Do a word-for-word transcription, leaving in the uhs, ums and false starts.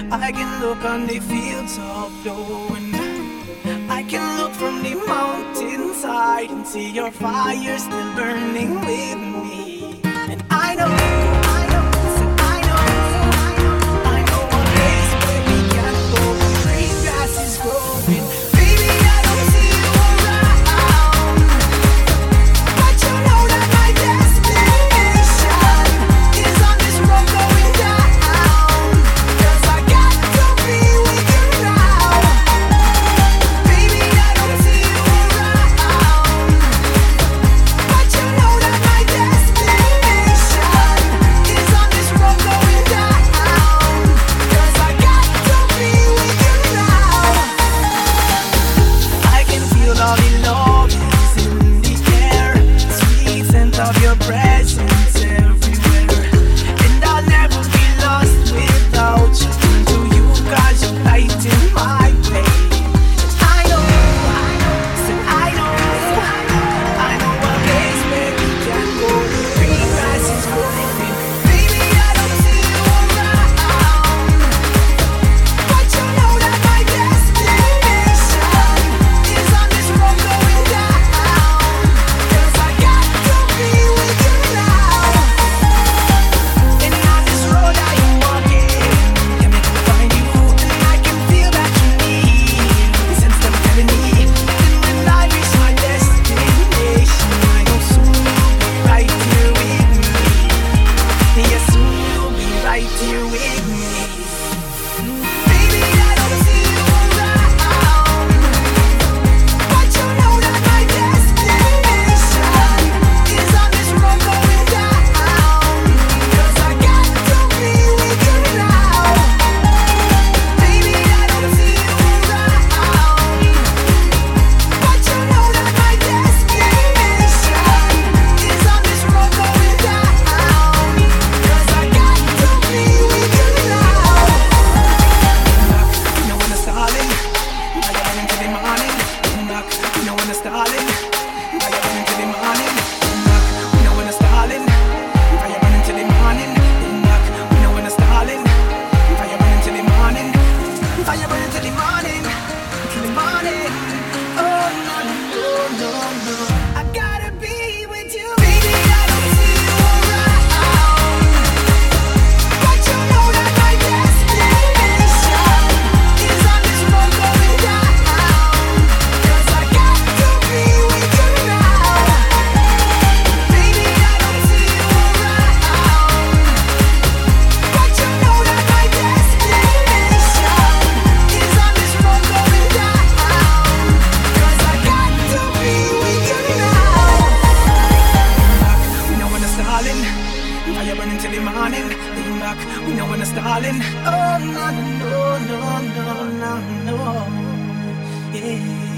I can look on the fields of blowing. I can look from the mountainside and see your fire still burning with me. And I know, I know, so I know, I know a place where we can go. Green grass is growing. Baby, I don't see you around, but you know that my destination is on this road going down. 'Cause I got to be with you now. Baby, I don't see you around, but you know that my destination is on this road going down. 'Cause I got to be with you now. I can feel all the love is in the air, sweet scent of your presence everywhere. And I'll never be lost without you. Turn to you 'cause you lighten my way. I know, so I know, I know a place where we can go. Green grass is growing. Baby, I don't see you around, but you know that my destination is on this road going down. 'Cause I got to be with you now. And on this road I am walking, can make me find you, and I can feel that you need. Sense them telling me, and when I reach my destination, I know soon you'll be right here with me. Yes, soon you'll be right here with me. Baby, I don't see you around, but you know that my destination is on this road going down. 'Cause I got to be with you now. Baby, I don't see you around, but you know that my destination is on this road going down. 'Cause I got to be with you now. You know when it's darling, I got running till the morning. Knock, you know when it's darling, I got running till the morning. Knock, you know when it's darling, I got running till the morning. Knock, you know when it's darling, I got running till the morning. I got running till the morning, till the morning. Oh no no no no, I gotta be with you. Baby, I don't see you around, but you know that my destination is on this road going down. 'Cause I got to be with you now. Baby, I don't see you around, but you know that my destination is on this road going down. 'Cause I got to be with you now. We know when it's darling, I am running till the morning. Lean back, we know when it's darling. Oh no no no no no no no, yeah.